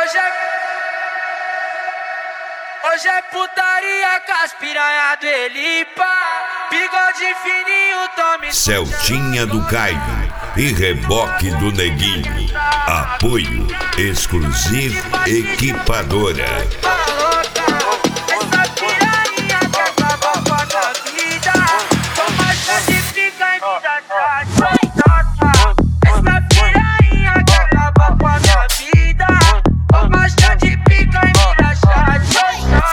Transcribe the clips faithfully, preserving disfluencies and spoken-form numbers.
Hoje é... Hoje é putaria com as piranha do Elipa. Bigode fininho, tome... Celtinha do Caio e reboque do Neguinho. Apoio exclusivo Equipadora. Essa piranha quer acabar com a minha vida. Toma chance e fica em me dar chance. Essa piranha quer acabar com a minha vida. Toma chance e fica em me dar chance.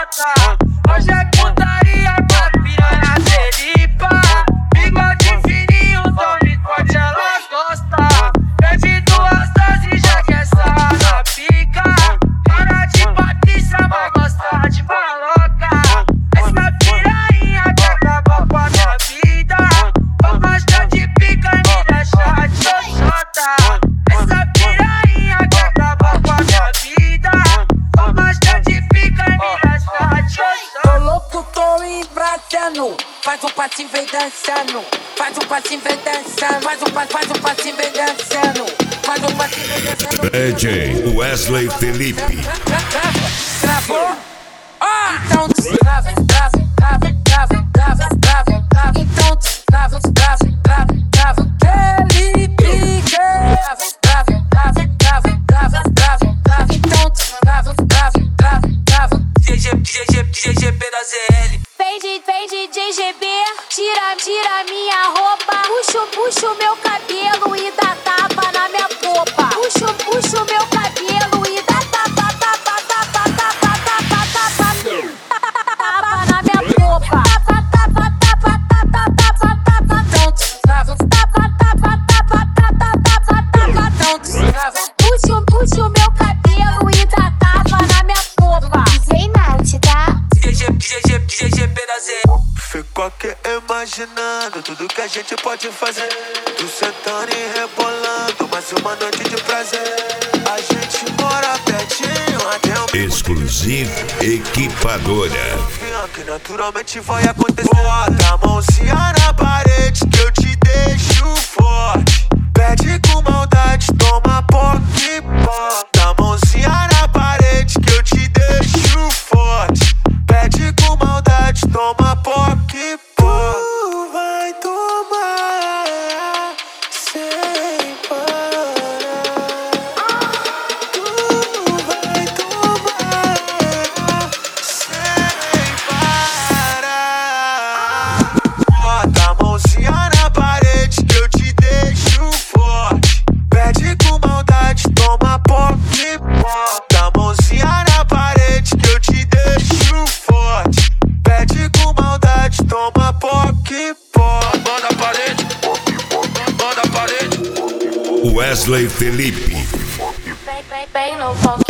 Hoje é putaria com a piranha delipa. Bigode fininho, Tony forte, elas gostam. Pede duas doses, já quer sarrar na pica. Cara de Patrícia, vai gostar de maloca. Essa piranha quer acabar com a minha vida. Toma chá de pica e me deixa xoxota. Essa piranha quer acabar com a minha vida. Toma chá de pica e me deixa xoxota. Tô louco, tô embraçando. Faz um passinho, vem dançando. Faz um passinho, vem dançando. Faz um passinho, faz um passinho, vem dançando. Faz um passinho, vem dançando. D J Wesley Felipe. Travou? Ah! Então trava, trava, trava, trava, trava, trava, trava. Então trava, trava, trava, trava. Felipe, trava, trava, trava, trava, trava, trava, trava. Então trava, trava, trava, trava. D J, D J, D J P da Z L. Vem de, vem de D G B, tira, tira minha roupa. Puxo, puxo meu cabelo e dá tapa na minha popa. Puxo, puxo meu cabelo e dá tapa, tapa, tapa, tapa, tapa, tapa, tapa na minha popa. Tapa, tapa, tapa, tapa, tapa, tapa. Então trava, Tapa, tapa, tapa, tapa, tapa, tapa. então trava. Puxo, puxo meu cabelo e dá tapa na minha popa. Vem Nath, tá? D J, D J, D J P da Z L. Fico aqui imaginando tudo que a gente pode fazer. Tu sentando e rebolando, mais uma noite de prazer. A gente mora pertinho até o Exclusivo Equipadora. que naturalmente vai acontecer. Bota a mãozinha na parede que eu te deixo forte. Pede com maldade, toma poque pó. Bota a mãozinha na parede que eu te deixo forte. Pede com maldade, toma poque pó. Tu vai tomar sem parar. Tu vai tomar sem parar. Bota a mãozinha na parede que eu te deixo forte. Pede com maldade, toma poque pó. Bota a mãozinha na parede que eu te deixo forte. Pede com maldade, toma poque pó. Manda a parede, manda a parede. Wesley Felipe. Vem, vem, vem no funk.